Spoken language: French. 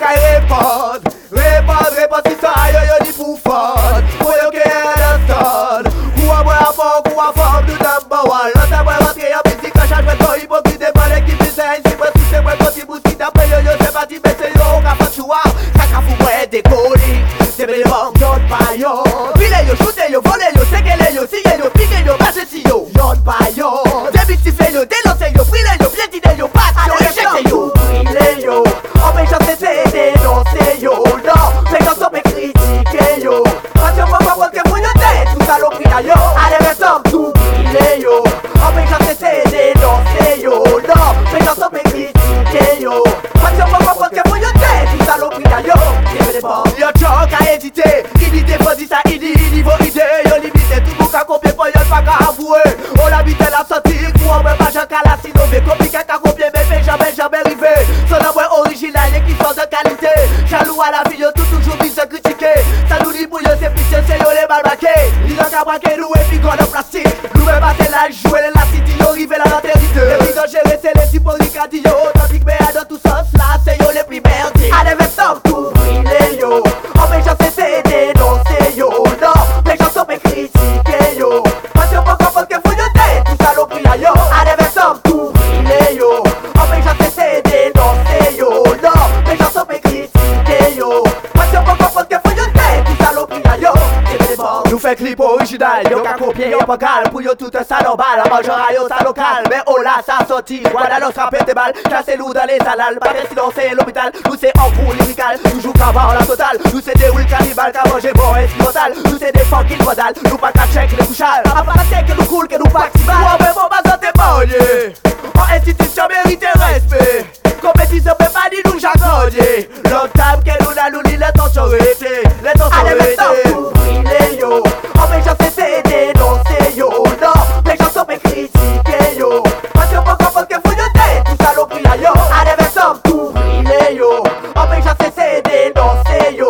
qu'à répondre. Répondre si ça aille, yo dit pour fort. Pour yo que understand. Ou à moi à fond, ou à fond, du number one. L'autre à moi rentrer en musique, à charge, mais hypocrite, demande qui me sert. Si moi, si c'est moi, quand il bousquite, après yo, c'est parti, mais c'est yo, qu'a fait choix. Ça qu'a fou, moi, décoller. C'est bien les banques, y'en pas yo. Pile yo, shootez yo, volez yo, séquelez yo, sillez yo, piquez yo, passez si yo. Y'en pas yo. Démystifiez yo, dénoncez yo, brûlez yo, piétinez yo, passe yo, éjectez yo. Brûlez yo, empêchant c'est dénoncer yo. Non, mais quand on peut critiquer yo. Parce qu'on va voir que vous y êtes, tout ça l'on prie à yo. Allez, restons tout brûler yo. Empêchant c'est dénoncer yo. Non, mais quand on peut critiquer yo. Parce qu'on va voir que vous y êtes, tout ça l'on prie à yo. Yo choc à hésiter, il dit faut dire ça, il dit niveau idée. Yo limité tout pour qu'à copier pour y'en pas qu'à avouer. On l'habite la sortie, pour on me pas j'en qu'à la sinové. Compliqué qu'à copier mais jamais arrivé. Son nom original et qui sont de qualité. Jaloux à la vie, yo tout toujours mis se critiquer. Ça nous dit pour yo c'est pitié, c'est yo les mal braqués. Ils ont qu'à braquer nous et puis qu'on en plastique. Nous me battre la jouer la city, yo rivé la latérité. Les prix gérer c'est les types ricadi yo. Tandis que mais dans tout sens là c'est yo les plus merdés. Allez vestons tout brûler yo. Empêchant c'est dénoncer yo. Non, les gens sont critiquer yo. Parce qu'on peut comprendre que vous y êtes, tout ça l'on prie à yo. Allez vestons tout brûler yo. Empêchant c'est dénoncer yo. Non, les gens sont critiquer yo. Parce qu'on peut comprendre que vous y êtes, tout ça l'on prie à yo. Nous fait clip original, yo qu'à copier, yo pas cal. Pour yo tout un salon bal, mangera yo ça local. Mais oh là ça sorti, voilà l'os frappé des balles. Cassez loup dans les salales, pas de silence c'est l'hôpital. Nous c'est en cours lyrical, toujours qu'à voir la totale. Nous c'est des will cannibales, qu'à manger bon et total. Nous c'est des funky modal, nous pas qu'à check les couchages. À part la que nous cool, que nous pas qui va. Ouais mais bon bah ça t'es marié. En institution mérite respect. Compétition peut pas dire nous j'accorde. Long time que nous n'a l'ouli les temps sont arrêtés. Les temps sont arrêtés. Brûler yo. Empêchant c'est dénoncer yo. Non, les gens sont critiquer yo. Parce qu'on peut comprendre que vous y êtes, tout ça l'on prie à yo. Allez, mais tout brûler yo. Empêchant c'est dénoncer yo.